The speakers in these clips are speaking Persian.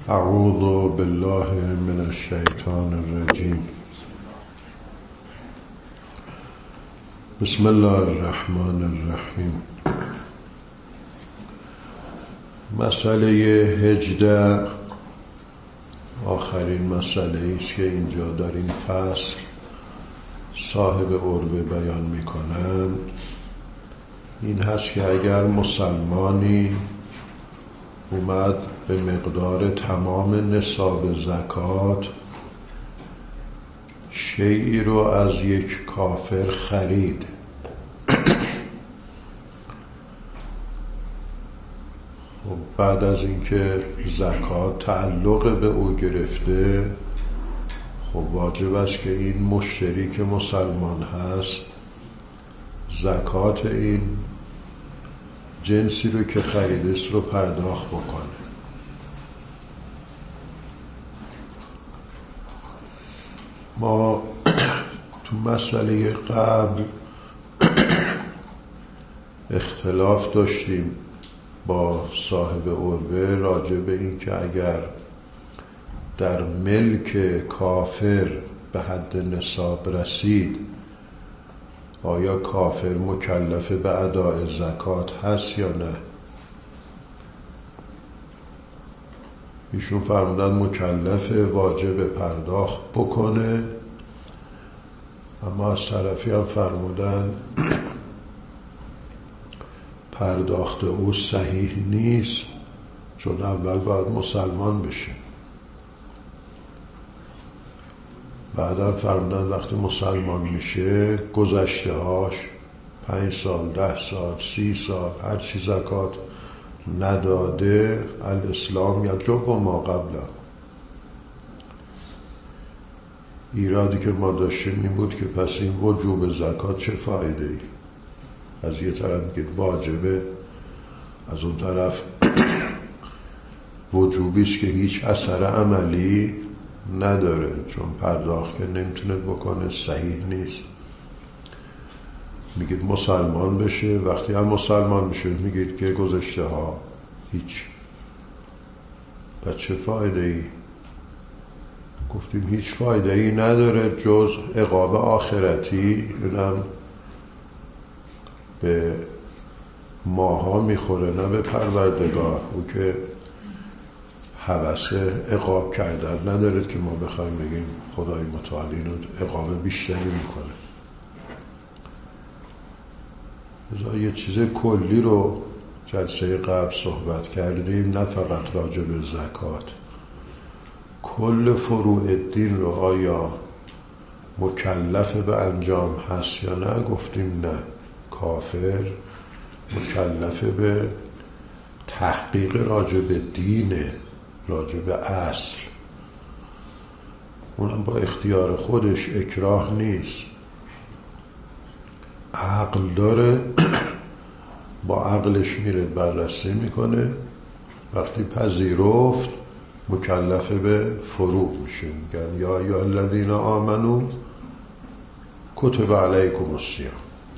اعوذ بالله من الشیطان الرجیم. بسم الله الرحمن الرحیم. مسئله 18 آخرین مسئله است که اینجا در این فصل صاحب عربه بیان میکنند. این هست که اگر مسلمانی اومد به مقدار تمام نصاب زکات شیئی رو از یک کافر خرید، خب بعد از اینکه زکات تعلق به او گرفته، خب واجب است که این مشتری که مسلمان هست زکات این جنسی رو که خریدست رو پرداخت بکنه. ما تو مسئله قبل اختلاف داشتیم با صاحب عربه راجع به این که اگر در ملک کافر به حد نصاب رسید آیا کافر مکلف به اداء زکات هست یا نه. ایشون فرمودن مکلف، واجب پرداخت بکنه، اما از طرفی هم فرمودن پرداخت او صحیح نیست چون اول باید مسلمان بشه. بعدا فرمودن وقتی مسلمان میشه گذشته هاش 5 سال 10 سال 30 سال هر چی زکات نداده الاسلام یجب ما قبله. ایرادی که ما داشتیم این بود که پس این وجوب زکات چه فایده ای؟ از یه طرف میگه واجبه، از اون طرف وجوبیست که هیچ اثر عملی نداره چون پرداخت که نمیتونه بکنه، صحیح نیست. میگید مسلمان بشه، وقتی هم مسلمان میشه میگید که گذشته ها هیچ. پس چه فایده ای؟ گفتیم هیچ فایده ای نداره جز عقاب آخرتی، اونم به ماها میخوره نه به پروردگار. او که هوس عقاب کردن نداره که ما بخوایم بگیم خدای متعال اینو عقاب بیشتری میکنه. بذار یه چیز کلی رو جلسه قبل صحبت کردیم، نه فقط راجع به زکات، کل فروع دین رو آیا مکلف به انجام هست یا نه؟ گفتیم نه، کافر مکلف به تحقیق راجع به دینه، راجع به اصل، اونم با اختیار خودش، اکراه نیست. عقل داره با عقلش میره بررسی میکنه، وقتی پذیرفت مکلف به فروع میشه. میگن یا ایها الذین آمنو کتب علیکم الصیام.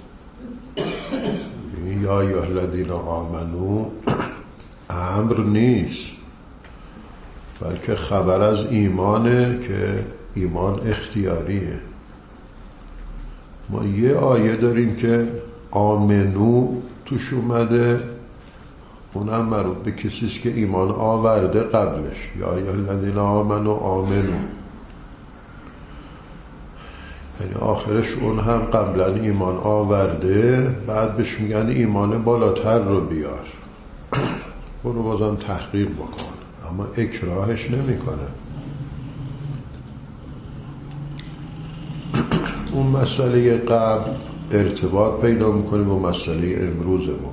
یا ایها الذین آمنو امر نیست بلکه خبر از ایمانه که ایمان اختیاریه. ما یه آیه داریم که آمنو توش اومده، اونم مربوط به کسیست که ایمان آورده قبلش. یا ایها الذین آمنو آمنو، یعنی آخرش اون هم قبلا ایمان آورده، بعد بهش میگن ایمان بالاتر رو بیار، برو بازم تحقیق بکن، اما اکراهش نمی کنه. اون مسئله قبل ارتباط پیدا میکنه با مسئله امروزمون.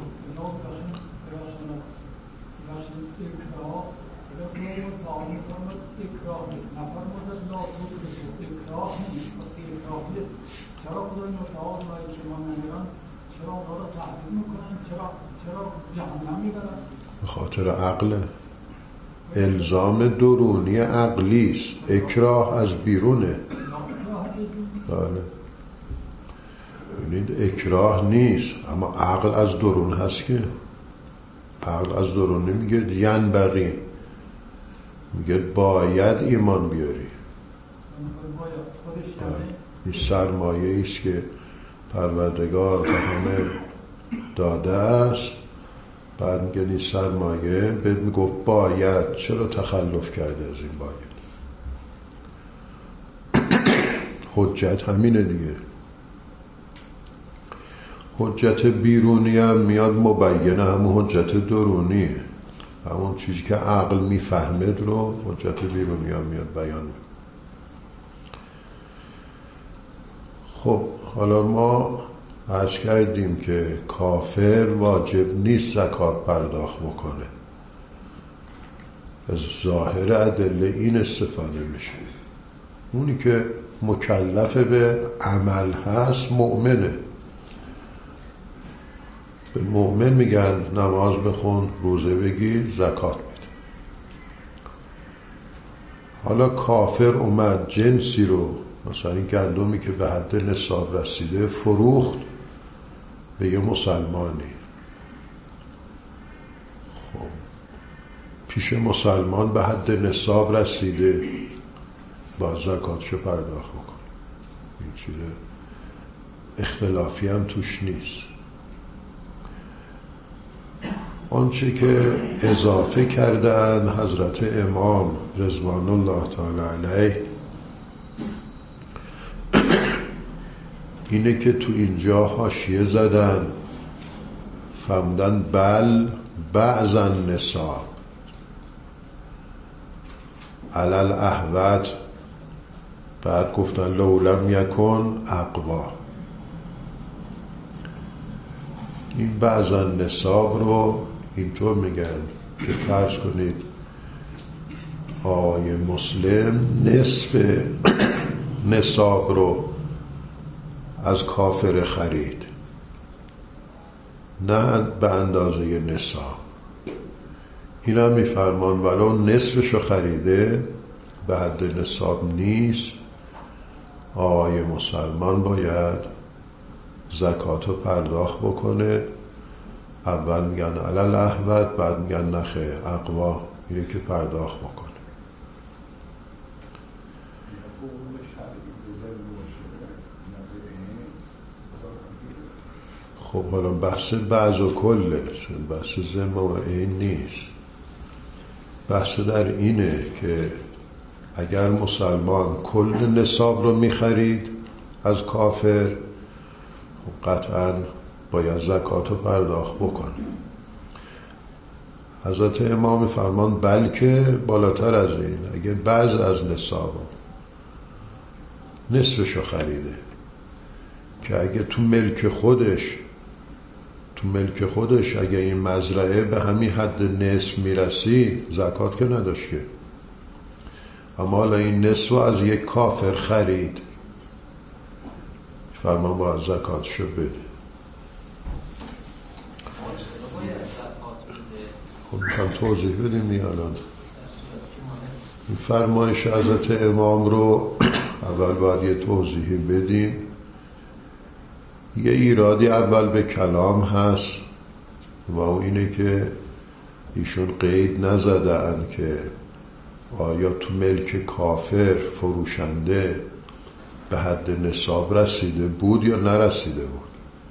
به خاطر عقله، الزام درونی عقلیست، اکراه از بیرونه. بله، ببینید اکراه نیست، اما عقل از درون هست که عقل از درون نمیگه ینبغی، میگه باید ایمان بیاری. این سرمایه است که پروردگار به همه داده است. بعد میگه این سرمایه بهت میگفت باید، چرا تخلف کرده از این باید؟ حجت همینه دیگه. حجت بیرونی هم میاد مبینه همون حجت درونیه، همون چیزی که عقل میفهمد رو حجت بیرونی هم میاد بیان میکنه. خب حالا ما عرض کردیم که کافر واجب نیست زکات پرداخت بکنه. از ظاهر ادله این استفاده میشه. اونی که مکلف به عمل هست مؤمنه. به مؤمن میگن نماز بخون، روزه بگیر، زکات بده. حالا کافر اومد جنسی رو، مثلا این گندمی که به حد نصاب رسیده فروخت به یه مسلمانی. خب پیش مسلمان به حد نصاب رسیده، با زکاتشو پرداخت بکن. این چیز اختلافی هم توش نیست. آنچه که اضافه کردن حضرت امام رضوان الله تعالی علیه اینه که تو اینجا حاشیه زدن فهمدن بل بعض النساء علی الاحوط، بعد گفتن لو لم یکن اقوا. این بعض النساء رو اینطور میگن که فرض کنید آقای مسلم نصف نصاب رو از کافر خرید، نه به اندازه نصاب. این هم میفرمان ولو نصفشو خریده به حد نصاب نیست، آقای مسلمان باید زکاتو پرداخت بکنه. اول میگن علل احوط، بعد میگن نخه اقوا، اینه که پرداخت بکنه. خب حالا بحث بعض و کله، بحث ذم و عین نیست. بحث در اینه که اگر مسلمان کل نصاب رو میخرید از کافر، خب قطعاً باید زکات رو پرداخت بکنه. حضرت امام فرمان بلکه بالاتر از این، اگه بعض از نصاب نصفشو خریده، که اگه تو ملک خودش اگه این مزرعه به همین حد نصف میرسی زکات که نداشت که، اما حالا این نصف رو از یک کافر خرید، فرمان باید زکاتشو بده. خب میخوام توضیح بدیم الان. این فرمایش حضرت امام رو اول باید یه توضیحی بدیم. یه ایرادی اول به کلام هست و اون اینه که ایشون قید نزدن که آیا تو ملک کافر فروشنده به حد نصاب رسیده بود یا نرسیده بود.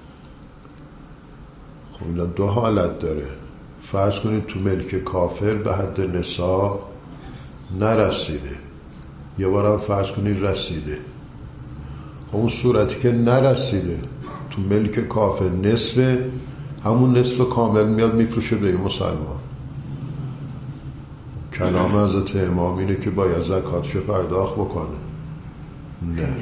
خب اینا دو حالت داره. فرض کنید تو ملک کافر به حد نصاب نرسیده، یه بارم فرض کنید رسیده. خب اون صورتی که نرسیده تو ملک کافر نصف، همون نصف کامل میاد میفروشه به مسلمان. کلام حضرت امام اینه که باید زکاتشو پرداخت بکنه. نه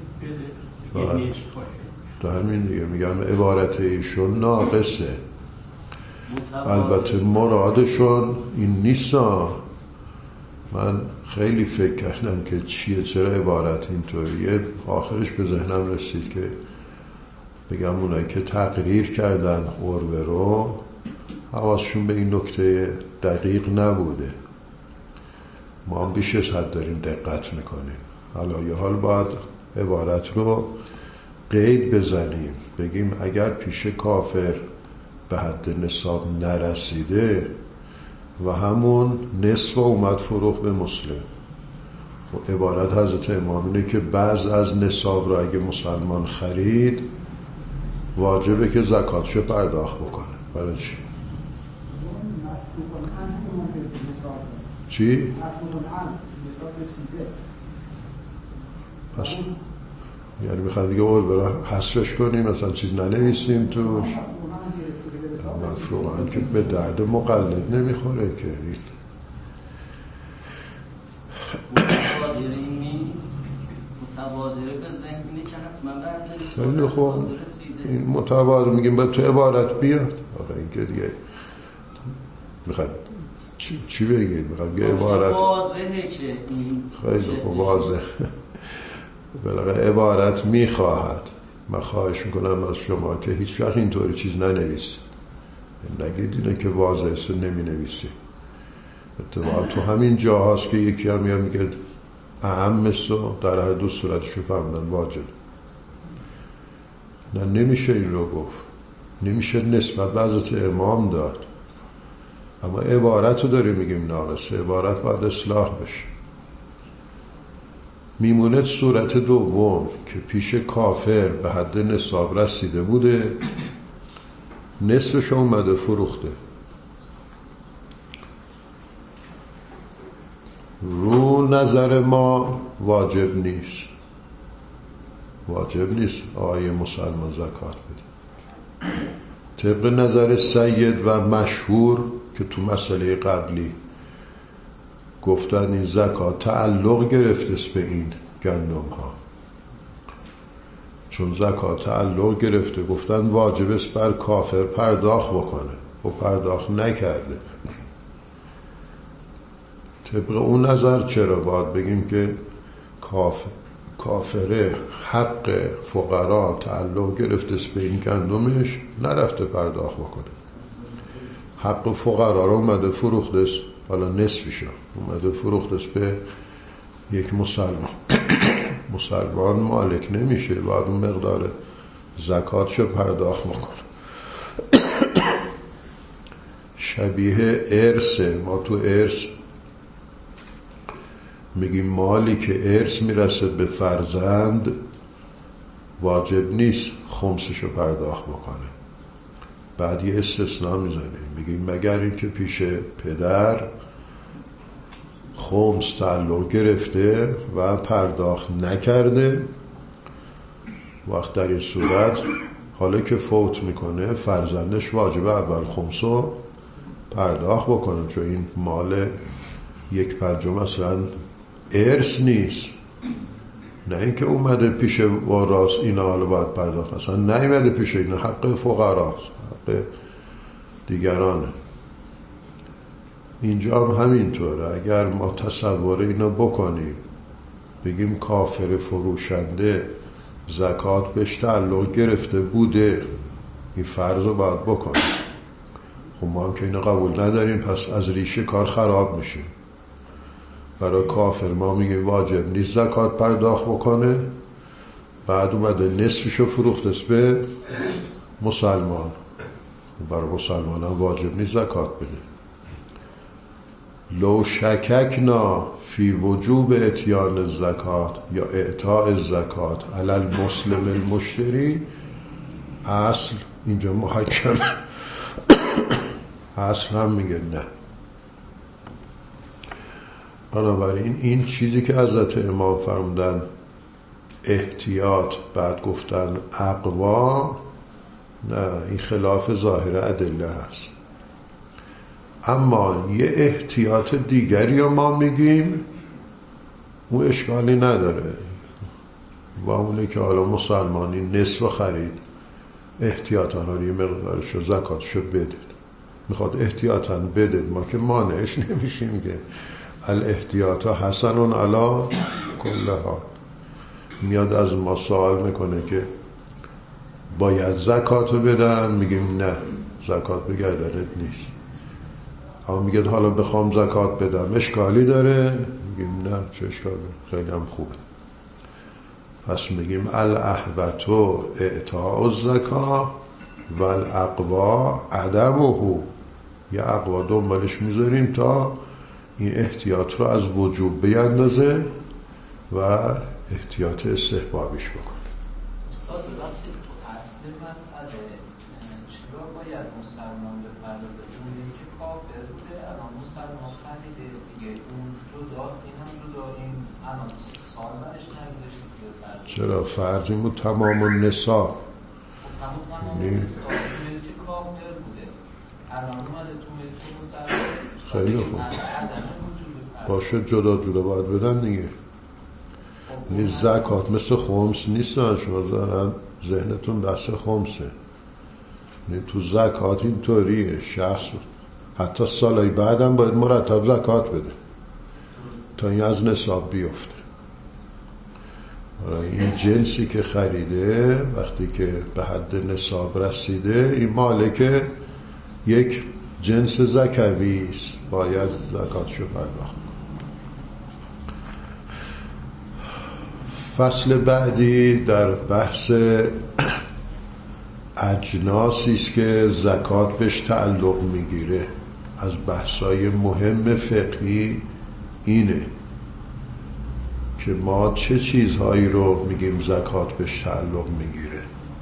تو همین دیگه میگم عبارت ایشون ناقصه. البته مرادشون این نیستا. من خیلی فکر کردم که چیه، چرا عبارت اینطوریه. آخرش به ذهنم رسید که بگم اونایی که تقریر کردن قربه رو حواسشون به این نکته دقیق نبوده. ما هم بیش از حد داریم دقت میکنیم. حالا یه حال باید عبارت رو قید بزنیم، بگیم اگر پیش کافر به حد نصاب نرسیده، و همون نصف اومد فروخت به مسلم. خب عبارت حضرت امام اینه که بعض از نصاب را اگه مسلمان خرید واجبه که زکاتشو پرداخت بکنه. برای چی؟ چی؟ پس یعنی میخواد دیگه برای حسرش کنیم، مثلا چیز ننویسیم توش، مفروغاً که به درد مقلد نمیخوره که. متبادره به ذهن اینه که حتما خیلی خوب، این متبادر میگیم باید تو عبارت بیاد. آقا این که دیگه میخواد چی بگید؟ میخواد بگه عبارت واضحه که خیلی خوب واضح بلکه عبارت میخواهد. من خواهش میکنم از شما که هیچ وقت اینطوری چیز ننویسید، نگید اینه که واضحه است نمی نویسید. اتفاقا تو همین جاهاست که یکی هم میگه اهم سو در هر دو صورتشو فهمدن واجب. نه نمیشه این رو گفت، نمیشه نسبت به حضرت امام داد، اما عبارت رو داریم میگیم ناقصه، عبارت باید اصلاح بشه. میمونه صورت دوم که پیش کافر به حد نصاب رسیده بوده، نصفش اومده فروخته. رو نظر ما واجب نیست، واجب نیست آقای مسلمان زکات بده. طبق نظر سید و مشهور که تو مسئله قبلی گفتن این زکات تعلق گرفته است به این گندم ها، چون زکات تعلق گرفته گفتن واجب است بر کافر پرداخت بکنه و پرداخت نکرده. طبق اون نظر چرا باید بگیم که کافره حق فقرا تعلق گرفته است به این گندمش، نرفته پرداخت بکنه. حق فقرا رو اومده فروخته است، حالا نصفشو اومده فروخته است به یک مسلمان. مسلمان مالک نمیشه، باید اون مقدار زکاتشو پرداخت بکنه. شبیه ارثه. ما تو ارث میگیم مالی که ارث میرسه به فرزند واجب نیست خمسشو پرداخت بکنه. بعد یه استثناء میزنیم، میگیم مگر این که پیش پدر خمس تعلق گرفته و پرداخت نکرده، وقت در این صورت حالا که فوت میکنه فرزندش واجب اول خمسو پرداخت بکنه، چون این مال یک پنجم اصلا ارث نیست. نه اینکه اومده پیش وراث اینا حالا باید پرداخت، اصلا نیومده پیش اینا، حق فقراست، حق دیگرانه. اینجا هم همینطوره. اگر ما تصور اینو بکنیم بگیم کافر فروشنده زکات بهش تعلق گرفته بوده، این فرض رو باید بکنیم. خب ما هم که اینو قبول نداریم، پس از ریشه کار خراب میشه. برای کافر ما میگیم واجب نیست زکات پرداخت بکنه، بعد اومده نصفشو فروخته است به مسلمان، برای مسلمان هم واجب نیست زکات بده. لو شککنا فی وجوب اتیان الزکات یا اعطاء الزکات علی المسلم المشتری، اصل اینجا محکم اصل هم میگه نه. بنابراین این چیزی که حضرت امام فرمودن احتیاط، بعد گفتن اقوا، نه، این خلاف ظاهر ادله هست. اما یه احتیاط دیگری رو ما میگیم، اون اشکالی نداره، و اونه که حالا مسلمانی نصف خرید، احتیاطاً رو یه مقدارشو زکاتشو بدید. میخواد احتیاطاً بدید، ما که مانعش نمیشیم که الاحتیاط حسن علی کل حال. میاد از ما سوال میکنه که باید زکات بدن، میگیم نه، زکات به گردنت نیست. اما میگه حالا بخوام زکات بدم اشکالی داره، میگیم نه، چه اشکالی، خیلی هم خوبه. پس میگیم الاحوط اعطاء الزکات و الاقوا عدمه. یه اقوا دنبالش میذاریم تا این احتیاط رو از وجوب بیندازه و احتیاط استحبابیش بکنه. استاد ببخشید اصل مسئله چرا باید مسلمان بپردازه؟ اونی که کافر بوده الان مسلمان خریده دیگه، اون جداست، این هم جدا، این الان سال برش نگذاشته که بپردازه. چرا فرض این بود تمام النساء، تمام النساء اونی که کافر بوده الان اومده تو ملک مسلمان. خیلی خوب باشه، جدا جدا باید بدن دیگه. نیست زکات مثل خمس نیستن، شما دارن ذهنتون دست خمسه. تو زکات اینطوریه، شخص حتی سالهای بعدم باید مرتب زکات بده تا این از نصاب بیفته. این جنسی که خریده وقتی که به حد نصاب رسیده، این مالک یک جنس زکوی است، باید زکاتشو پرداخت. فصل بعدی در بحث اجناسی است که زکات بهش تعلق میگیره. از بحثای مهم فقهی اینه که ما چه چیزهایی رو میگیم زکات بهش تعلق میگیره.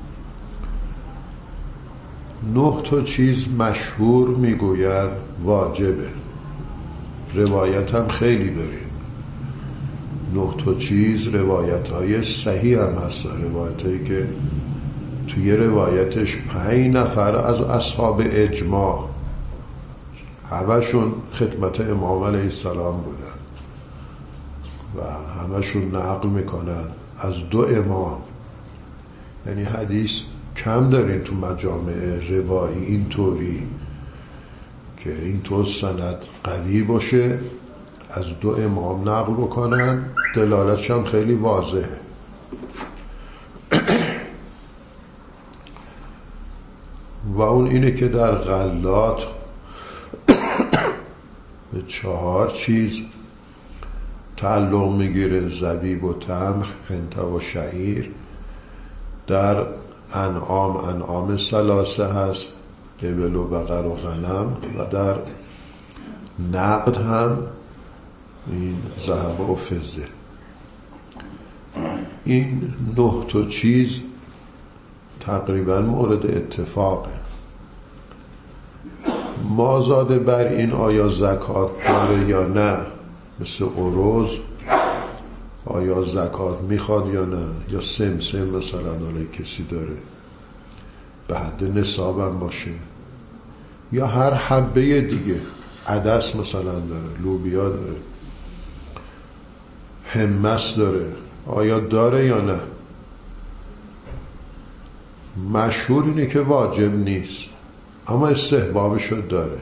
9 تا چیز مشهور میگوید واجبه، روایت هم خیلی داریم. 9 تا چیز روایت های صحیح هم هست، روایت هایی که توی روایتش 5 نفر از اصحاب اجماع همشون خدمت امام علیه السلام بودن و همشون نقل میکنن از 2 امام. یعنی حدیث کم دارین تو مجامع روایی اینطوری که اینطور سند قوی باشه، از 2 امام نقل بکنن، دلالتش هم خیلی واضحه. و اون اینه که در غلات به 4 چیز تعلق میگیره: زبیب و تمر، حنطه و شعیر. در انعام 3 هست: ابل و بقر و غنم. و در نقد هم این ذهب و فضه. این 9 تا چیز تقریبا مورد اتفاقه. مازاده بر این آیا زکات داره یا نه، مثل عروض آیا زکات میخواد یا نه، یا سمسم مثلا آره کسی داره به حد نصاب هم باشه، یا هر حبه دیگه، عدس مثلا داره، لوبیا داره، حمص داره، آیا داره یا نه. مشهور اینه که واجب نیست اما استحبابشو داره.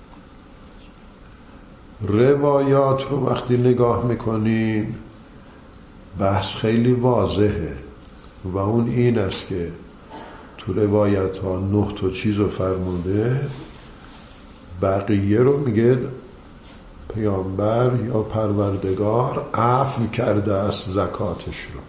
روایات رو وقتی نگاه میکنیم بحث خیلی واضحه و اون این است که تو روایت ها 9 تا چیز رو فرموده، بقیه رو میگه پیامبر یا پروردگار عفو کرده است زکاتش رو.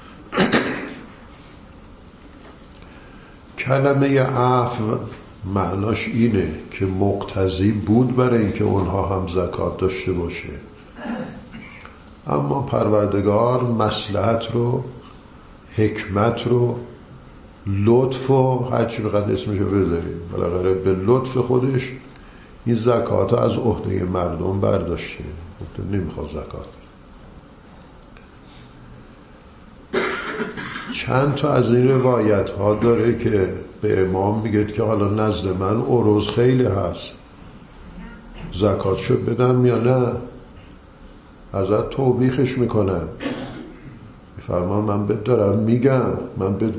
کلمه عفو معناش اینه که مقتضی بود برای اینکه اونها هم زکات داشته باشه، اما پروردگار مصلحت رو، حکمت رو، لطف و هر چی بقدر اسمشو بذاریم، بالاخره به لطف خودش این زکات رو از عهده مردم برداشته، نمیخواد زکات. چند تا از این روایت ها داره که به امام میگه که حالا نزد من عروض خیلی هست، زکاتشو بدم یا نه. ازت توبیخش میکنن، فرمان من بهت دارم میگم، من بهت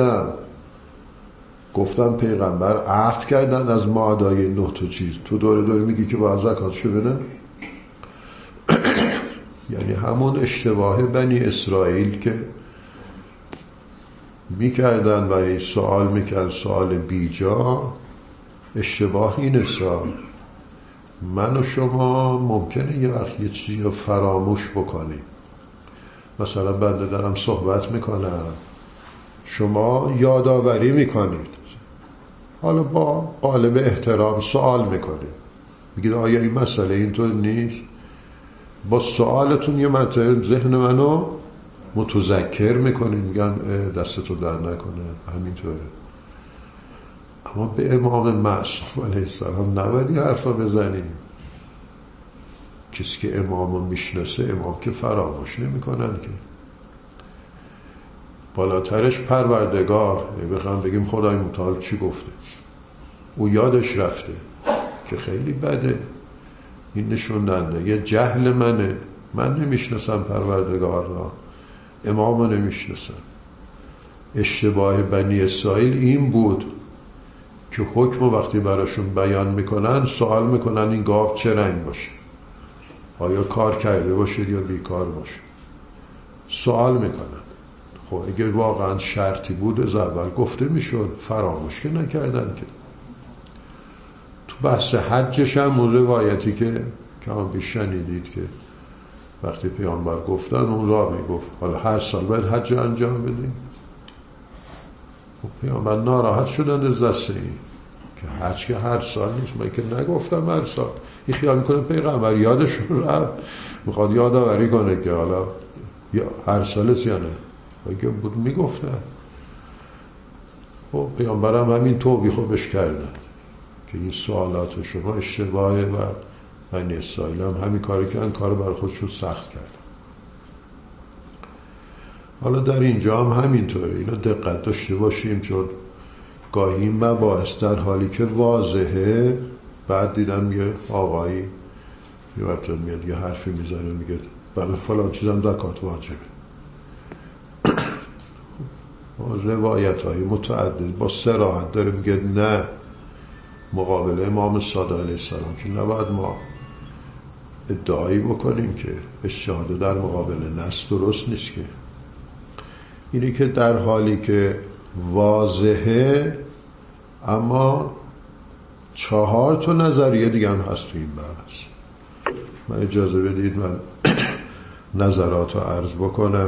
گفتم پیغمبر عفو کردن از معادای 9 تا چیز، تو دوره میگی که باید زکاتشو بدم. یعنی همون اشتباه بنی اسرائیل که میکردن و سوال میکردن، سوال بیجا، اشتباه اینه. من و شما ممکنه یه وقت یه چیزی رو فراموش بکنیم. مثلا بنده دارم صحبت میکنم، شما یادآوری میکنید، حالا با قالب احترام سوال میکنیم، میگید آیا این مسئله اینطور نیست؟ با سوالتون یه مطلب ذهن منو متذکر میکنید، میگن دستتو در نکنه، همینطوره. اما به امام معصوم علیه السلام نباید یه حرفا بزنیم. کسی که امامو میشناسه، امام که فراموش نمیکنن که. بالاترش پروردگار، بخوام بگیم خدای متعال چی گفته، او یادش رفته که خیلی بده. این نشون دهنده یه جهل منه، من نمیشناسم پروردگار را، امامو نمیشناسم. اشتباه بنی اسرائیل این بود که حکم وقتی براشون بیان میکنن سوال میکنن این گاو چه رنگ باشه، آیا کار کرده باشه یا بیکار باشه، سوال میکنن. خب اگر واقعا شرطی بود از اول گفته میشد، فراموش که نکردن که. تو بحث حجش هم اون روایتی که هم بیش شنیدید که وقتی پیامبر گفتن اون را میگفت حالا هر سال باید حج انجام بدیم. پیامبر ناراحت شدن از دسته این که حج که هر سال نیست، من که نگفتم هر سال. این خیال میکنه پیغمبر یادشون رفت، میخواد یادآوری کنه که حالا هر سالت یا نه، اگه بود میگفتن. خب پیامبرم همین توبیخ رو بهش کردن که این سوالات شما اشتباهه و بنی اسرائیل هم همین کاری کردن، کار برای خودشون سخت کردن. حالا در اینجا هم همینطوره، اینا دقت داشته باشیم، چون گاهی مباحث در حالی که واضحه بعد دیدم یه آقایی یه وقت میاد یه حرفی میزنه میگه برای فلان چیزم زکات واجبه. روایت های متعدد با صراحت داره میگه نه، مقابل امام صادق علیه السلام که نباید ما ادعایی بکنیم که اجتهاد در مقابل نص درست نیست. که اینی که در حالی که واضحه اما 4 تا نظریه دیگه هم هست تو این بحث. من اجازه بدید من نظرات رو عرض بکنم.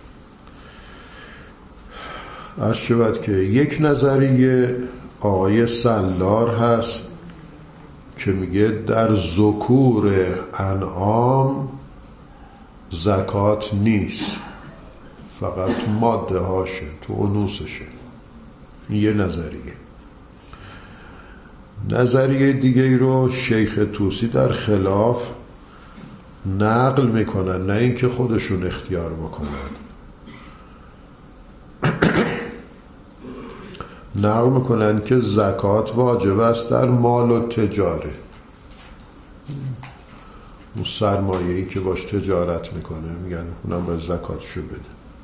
عرض شود که یک نظریه آقای سلار هست که میگه در ذکور انعام زکات نیست، فقط ماده هاشه، تو انوسشه. این یه نظریه. نظریه دیگه ای رو شیخ طوسی در خلاف نقل میکنن، نه اینکه خودشون اختیار بکنن. نقل میکنن که زکات واجب است در مال و تجاره، اون سرمایه‌ای که باش تجارت میکنه میگن اونم باید زکاتشو بده.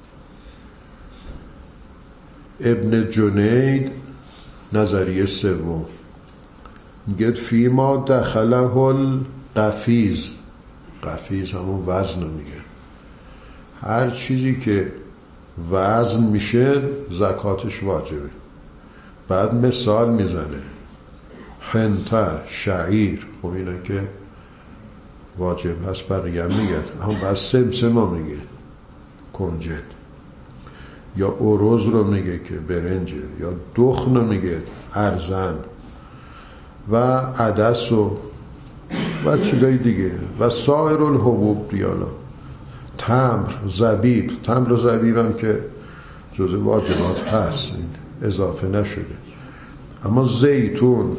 ابن جنید نظریه سوم میگه فی ما دخله القفیز، قفیز همون وزن رو میگه، هر چیزی که وزن میشه زکاتش واجبه. بعد مثال میزنه حنطه، شعیر، خب اینا که واجب هست بقیه هم میگه، هم بس سمسمه میگه کنجد، یا اروز رو میگه که برنجه، یا دخن رو میگه ارزن، و عدس و چیزای دیگه، و سایر الحبوب دیالا، تمر، زبیب. تمر و زبیب هم که جزء واجبات هست، این اضافه نشده. اما زیتون،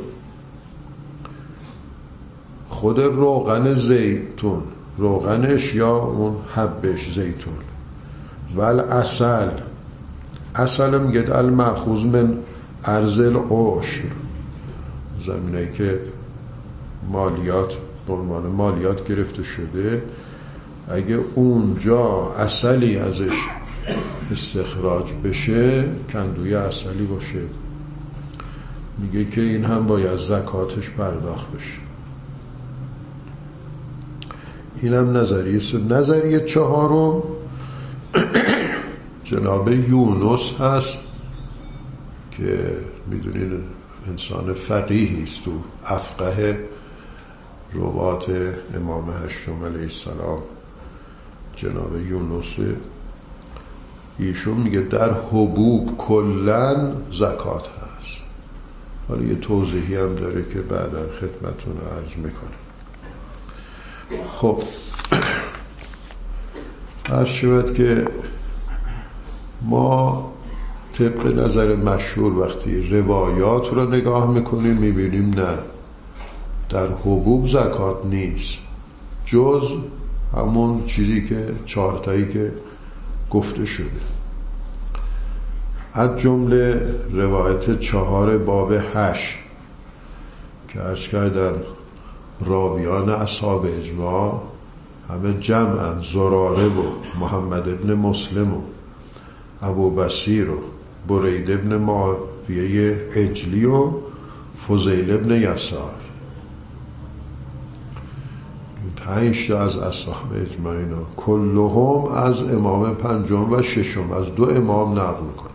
خود روغن زیتون، روغنش یا اون حبش زیتون، و العسل، عسل میگه المأخوذ من ارض العشر، زمینه که مالیات به عنوان مالیات گرفته شده، اگه اونجا عسلی ازش استخراج بشه، کندوی عسلی باشه، میگه که این هم باید زکاتش پرداخت بشه. اینم نظریه 4 جناب یونس هست که میدونید انسان فقیهی است، تو افقه روات امام هشتم علیه السلام جناب یونس. ایشون میگه در حبوب کلن زکات هست، حالا یه توضیحی هم داره که بعدا خدمتون عرض میکنم. خب عرض شود که ما طبق نظر مشهور وقتی روایات رو نگاه میکنیم میبینیم نه، در حبوب زکات نیست، جز همون چیزی که 4 تایی که گفته شده، از جمله روایت 4 باب 8 که عرض کردن راویان اصحاب اجماع همه جمعن، زراره و محمد ابن مسلم و ابو بصیر و برید ابن معاویه اجلی و فضیل ابن یسار، 5 تا از اصحاب اجماع اینا کلهم از امام 5م و 6م، از 2 امام نقل میکنه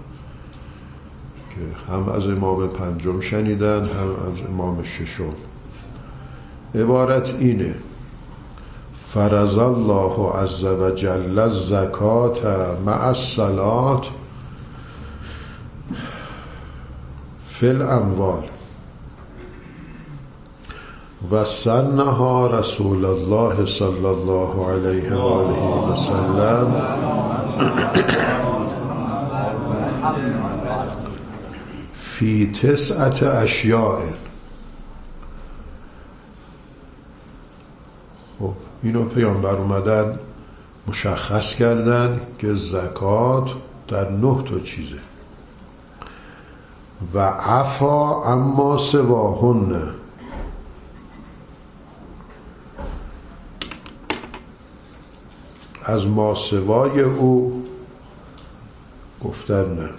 که هم از امام 5م شنیدن هم از امام 6م. عبارت اینه: فرض الله عز و جل الزکات مع الصلاة فی الاموال و سنها رسول الله صلی الله علیه و آله و سلم فی 9 اشیاء. خب اینو پیامبر اومدن مشخص کردن که زکات در 9 تا چیزه و عفا اما سواهن، از ما سوای او گفتن نه.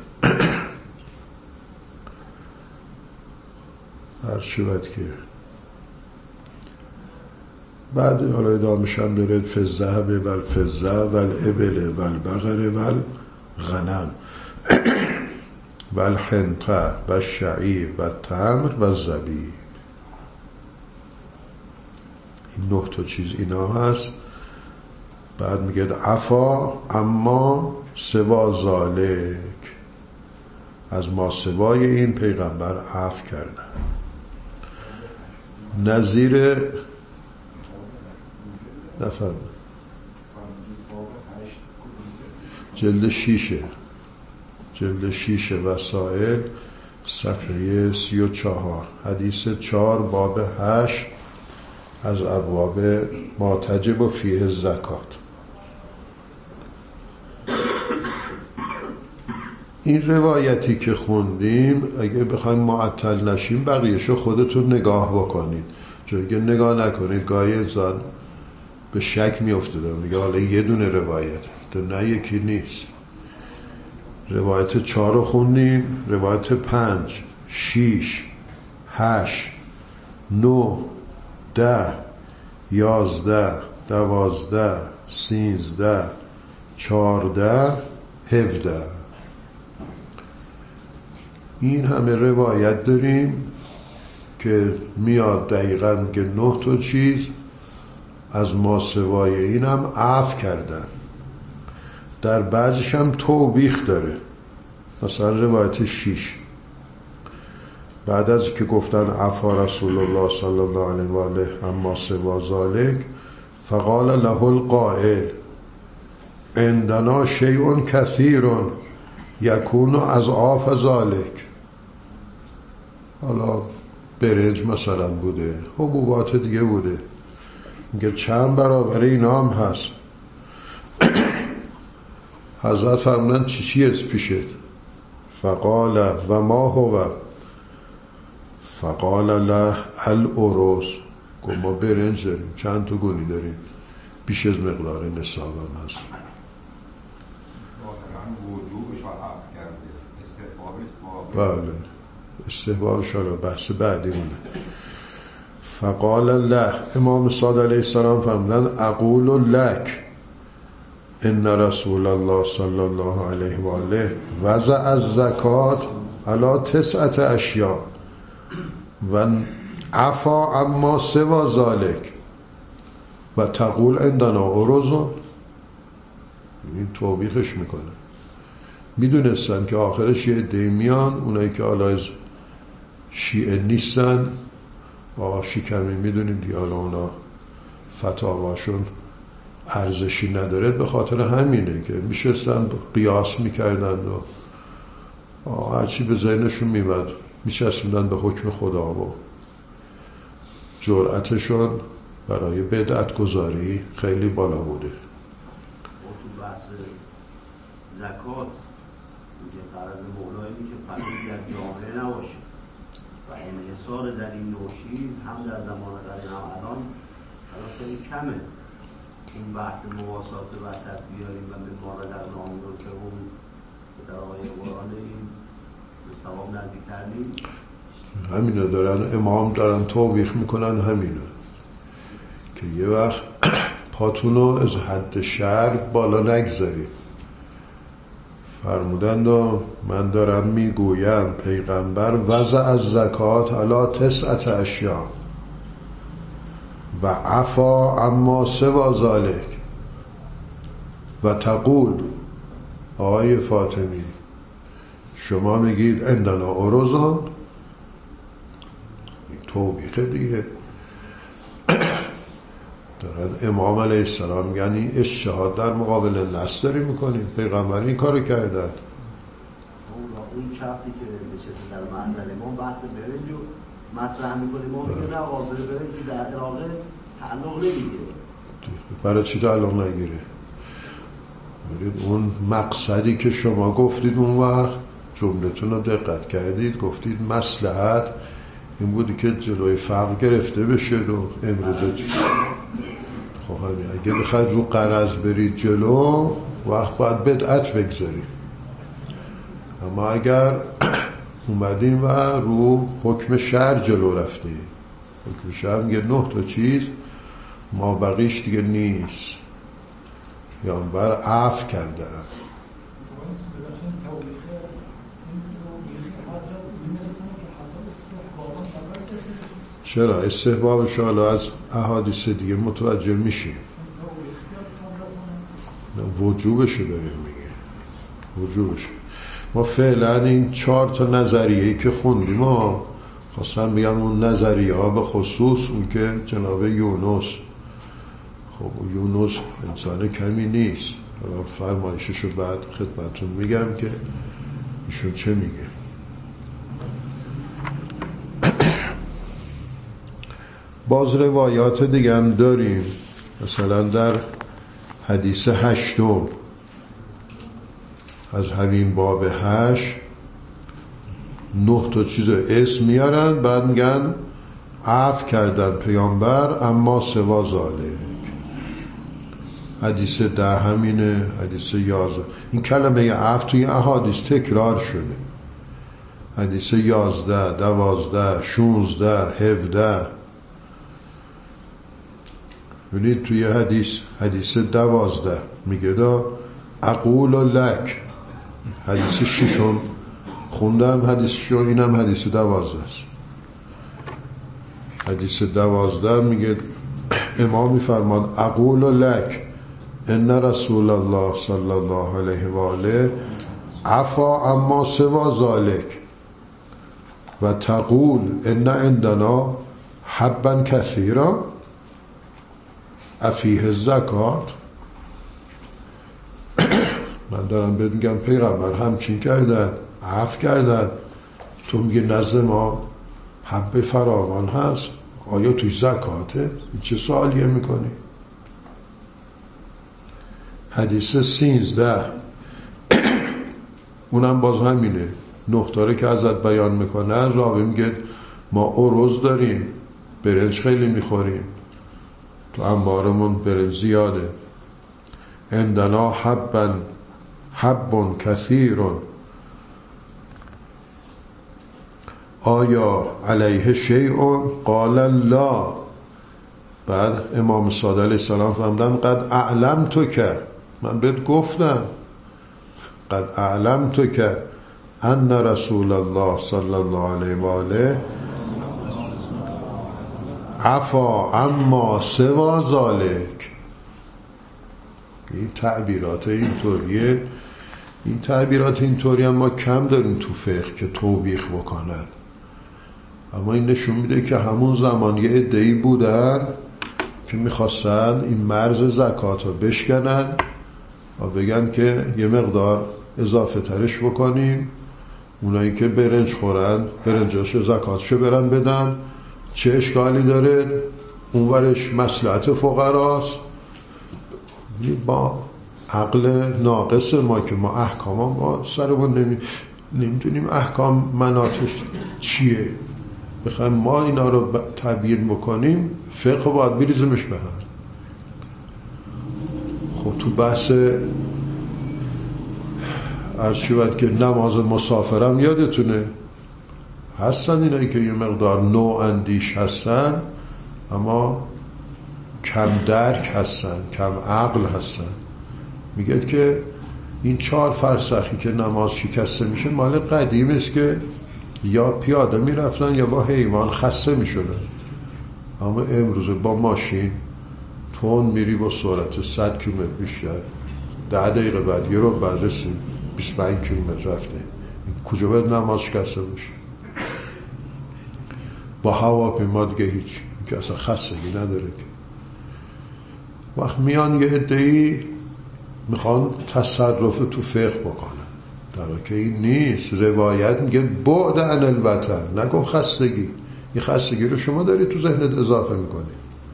هر شود که بعد حالا ادامه‌ش هم داره فالذهب والفضة والابل والبقر والغنم والحنطة والشعیر والتمر والزبیب. این 9 تا چیز اینا هست. بعد میگه عفا اما سوا ذالک، از ما سوای این پیغمبر عفو کردن. نظیر نفرم جلد 6 وسائل صفحه 34 حدیث 4 باب 8 از ابواب ما تجب فیه الزکات. این روایتی که خوندیم اگه بخوایم معطل نشیم بقیهشو خودتون نگاه بکنید، چون اگه نگاه نکنید گاهی انسان به شک میفته میگه حالا یه دونه روایت نه، یکی نیست. روایت 4 رو خوندیم، روایت 5 6 8 9 10 11 12 13 14 17 این همه روایت داریم که میاد دقیقاً که 9 تا چیز از ما سوای این هم عفو کردن. در بعضش هم توبیخ داره. مثلا روایت 6 بعد از که گفتن عفا رسول الله صلی الله علیه و آله اما سوا ذالک فقال له القائل عندنا شیء کثیر یکون اضعاف ذالک. حالا برنج مثلا بوده، حبوبات دیگه بوده، میگه چند برابر اینا هم هست. حضرت فرمودن چی از پیشت؟ فقال و ما هو؟ فقال له الارز. گفت ما برنج داریم، چند تا گونی داریم، بیش از مقدار نصاب هم هست. بله استحبابش رو بحث بعدی مونه. فقال له، امام صادق علیه السلام فرمودن اقول لک ان رسول الله صلی الله علیه و آله وضع الزکات علی 9 اشیاء و عفا اما سوا ذالک و تقول عندنا ارز. این توبیخش میکنه. میدونستن که آخرش یه عده میان، اونایی که حالا از شیعه نیستن. آقا شیکمی میدونید دیگه، حالا اونا فتاواشون ارزشی نداره، به خاطر همینه که میشستن قیاس میکردن و هرچی به ذهنشون میمد میچسبیدن به حکم خدا و جرأتشون برای بدعت گذاری خیلی بالا بوده. تو بحث زکات میگه قرض مولایی که فقیر در جامعه نباشه و انحصار در این نوشی هم در زمان قدیم هم الان خیلی کمه. این بحث مواسات وسط بیاریم و به ما رزقناهم رو که اون در آقای قرآن این به ثواب نزدیک کردیم، همینو دارن امام دارن توبیخ میکنن، همینو که یه وقت پاتونو از حد شرع بالا نگذارید. فرمودند و من دارم میگویم پیغمبر وضع از زکات علی 9 اشیاء و عفا اما سوا ذالک و تقول. آقای فاطمی شما میگید عندنا عروضان، توبیخه دیگه. دارن امام علیه السلام میگن این اجتهاد در مقابل نص داری میکنیم، پیغمبر این کارو کردن. اون شخصی که نشسته در محضر امام بحث برنج رو مطرح میکنیم، ما میگه نه آقا برنج در عراقه تعلق نمیگیره. برای چی تعلق نگیره؟ اون مقصدی که شما گفتید اون وقت جملتون رو دقت کردید، گفتید مصلحت این بودی که جلوی فقر گرفته بشه و امروزه چی؟ خب همین اگه بخواید رو قرض برید جلو وقت باید بدعت بگذارید. اما اگر اومدیم و رو حکم شرع جلو رفتیم، حکم شرع میگه 9 تا چیز ما بقیش دیگه نیست، یا بر عفو کردن. چرا استحبابش حالا از احادیث دیگه متوجه میشیم، وجوبشو داریم میگه، وجوبش. ما فعلا این 4 تا نظریه‌ای که خوندیم ما خواستم بگم اون نظریه ها به خصوص اون که جناب یونس، خب یونس انسان کمی نیست، حالا فرمایششو بعد خدمتون میگم که ایشون چه میگه. باز روایات دیگه هم داریم، مثلا در حدیث 8 از همین باب 8 9 تا چیز اسم میارن، بعد میگن عفو کردن پیامبر اما سوا ذالک. حدیث 10 همینه، حدیث 11. این کلمه عفو توی احادیث تکرار شده، حدیث 11 12 16 17. ببینید توی حدیث 12 میگه دا اقول لک، حدیث 6 خوندم، حدیث 6 اینم حدیث 12 است. حدیث 12 میگه امام میفرمان اقول لک ان رسول الله صلی الله علیه و آله عفا اما سوا ذالک و تقول ان عندنا حبا کثیرا افیه الزکات. من دارم بهت میگم پیغمبر همچین کردن، عفو کردن، تو میگه نزد ما حب فراوان هست، آیا توی زکاته؟ این چه سوالیه میکنی؟ حدیث 13 اونم باز همینه، 9 تاره که ازت بیان میکنن. راوی میگه ما عروض داریم، برنج خیلی میخوریم، تو انبارمون برنج زیاده. عندنا حب کثیرون آیا علیه شیء قال لا. بعد امام صادق علیه السلام فرمودن قد اعلمتک، من بهت گفتم، قد اعلمتک ان رسول الله صلی الله علیه و آله عفا اما سوا ذالک. این تعبیرات اینطوریه، این تعبیرات اینطوری هم ما کم داریم تو فقه که توبیخ بکنن. اما این نشون میده که همون زمان یه عده‌ای بودن که میخواستن این مرز زکات رو بشکنن و بگن که یه مقدار اضافه ترش بکنیم، اونایی که برنج خورن برنجاشو زکاتشو برن بدن، چه اشکالی داره؟ اونورش مصلحت فقراست. با عقل ناقص ما که ما احکام ما سرمون نمیدونیم احکام مناطش چیه، بخوایم ما اینا رو تبیین بکنیم فقه باید بریزمش به هم. خب تو بحث عرض شود که نماز مسافرم یادتونه هستن اینایی که یه مقدار نوع اندیش هستن اما کم درک هستن، کم عقل هستن. میگه که این 4 فرسخی که نماز شکسته میشه مال قدیم است که یا پیاده میرفتن یا با حیوان خسته میشدن، اما امروز با ماشین تون میری با سرعت 100 کیلومتر بیشتر، 10 دقیقه بعد یه رو بعد رسید 25 کیلومتر رفته. کجا باید نماز شکسته باشه؟ با هواپیما دیگه هیچ، که اصلا خستگی نداره. که وقت میان یه عده‌ای میخوان تصرف تو فقه بکنن، در حالی که این نیست. روایت میگه بعد عن الوطن، نگو خستگی. این خستگی رو شما داری تو ذهنت اضافه میکنی.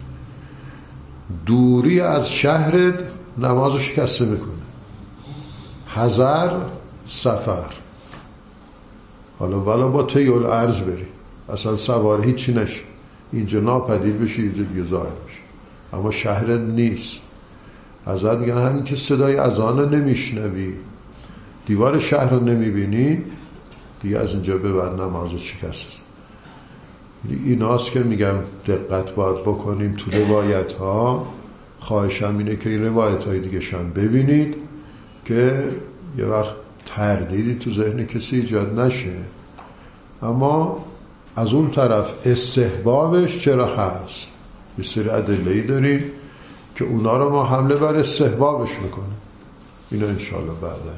دوری از شهرت نمازو شکسته میکنه. حذر سفر، حالا با الارض بری، اصلا سوار هیچی نشی، اینجا ناپدید بشی، اینجا دیگه ظاهر بشی، اما شهرت نیست. ازت میگن همین که صدای اذان رو نمیشنوی، دیوار شهر رو نمیبینی، دیگه از اینجا به بعد نمازت شکسته. ایناست که میگم دقت باید بکنیم تو روایت ها. خواهشم اینه که این روایت های دیگه شان ببینید که یه وقت تردیدی تو ذهن کسی ایجاد نشه. اما از اون طرف استحبابش چرا هست؟ یه سری ادله‌ای داریم که اونا رو ما حمله بر استحبابش میکنه. اینا انشاءالله بعدا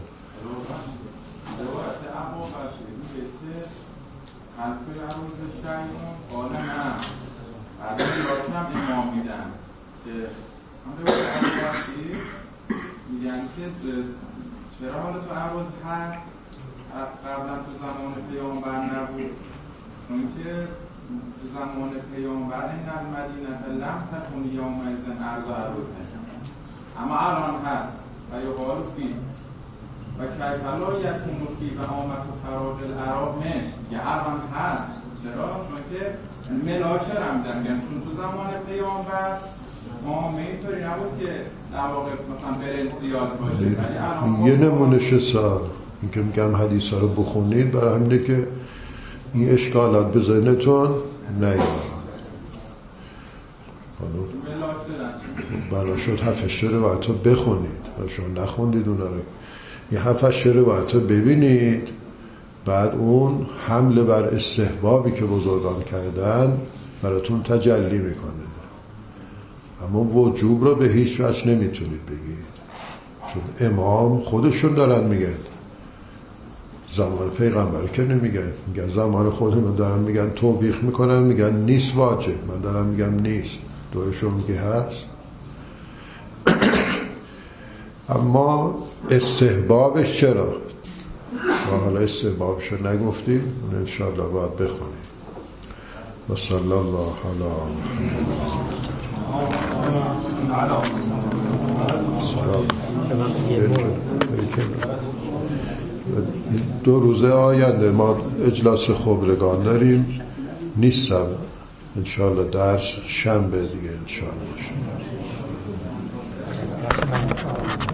میگن که چرا حالا تو عرض هست قبلا تو زمان پیامبر نبود؟ چون که تو زمان پیامبر این المدینه لم تکن یومئذ ارض عروضه، اما الان هست و یقال فی و کیف لا یکون فی و آمد و خراج العرب من. یه الان هست. چرا؟ چون که ملاکر هم دارن، چون تو زمان پیامبر ما اینطوری نبود که در واقع مثلا برنج زیاد باشه. یه نمونه شسا این که میگم حدیث ها رو بخونید برای همینه که این اشکالات به ذهنتون نیاد. بلا شد 7 روایت ها بخونید، شما نخوندید اونا رو. یه 7 روایت ها ببینید، بعد اون حمله بر استحبابی که بزرگان کردن براتون تجلی میکنه. اما وجوب رو به هیچ وجه نمیتونید بگید، چون امام خودشون دارن میگن، زمان پیغمبر که نمیگن، میگن زمان خودمون دارن میگن توبیخ میکنن، میگن نیست واجب، من دارم میگم نیست، دورشون میگه هست. اما استحبابش چرا؟ و حالا استحبابش رو نگفتیم، اون انشاءالله باید بخونیم. و صلی الله علی دو روزه آینده ما اجلاس خبرگان داریم، نیستم انشاءالله، درس شنبه دیگه انشاءالله.